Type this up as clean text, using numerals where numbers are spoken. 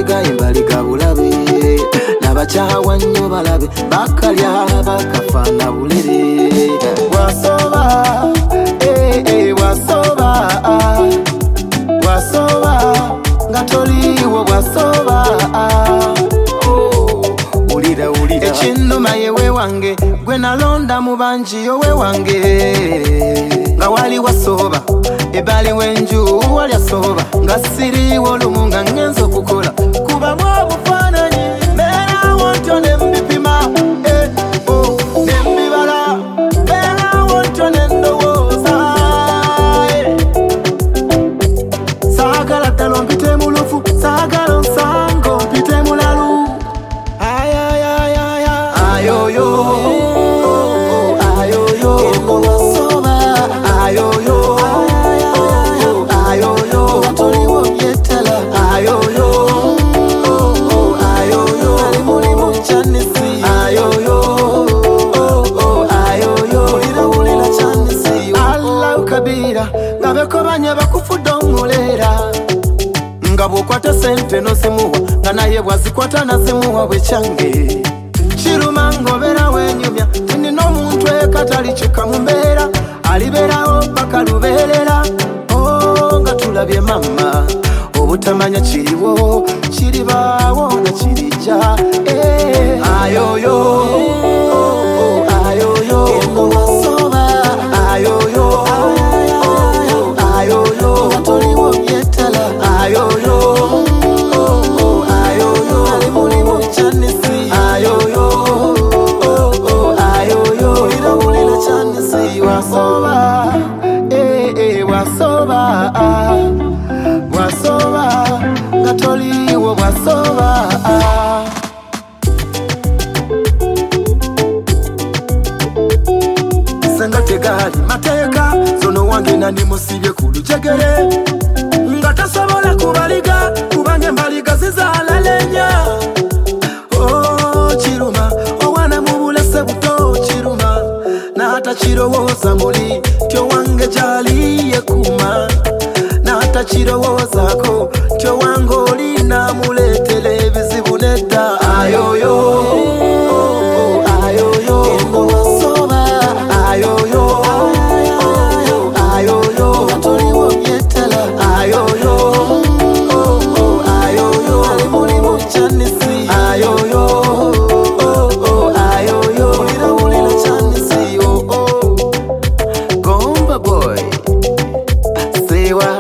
mbaliga bulabe n'abakyawa nnyo balabe bakalya bakafana bulere wasoba wasoba nga toliwo wasoba ulira ekinnuma yewe wange gwe nalonda mu bangi yowe wange nga wali wasoba ebali wenju wali asoba nga siriwo olumu nga ngenza okukola kubamu obufaananyi mbeera wontyo nembipima nembibala mbeera wontyo nendowooza saagala ddala mpite mu lufu saagala nsango mpite mu lalu ayoyo ngabekobanya bakufudde omulera nga bw'okwata sente n'ozimuwa nga naye bwazikwata nazimuwa bwekyange kiruma ng'obeera wenyumya tinina omuntu ekatali kika mu mbeera alibeerawo paka lubeerera nga tulabye mama obutamanya kiriwo kiribaawo nga kirijja ayoyo wasoba nga toliwo wasoba senga tegali mateeka zono wange nani musibye ku lujegere nga tasobola kubaliga kubanga embaliga zizaalalenya kiruma owana mu bulese buto kiruma n'ata kirowooza muli tyo wange gyali yekuma n'ata kirowoozaako tyo wange oli naamuleetera ebizibu nedda ayoyo boy, say what?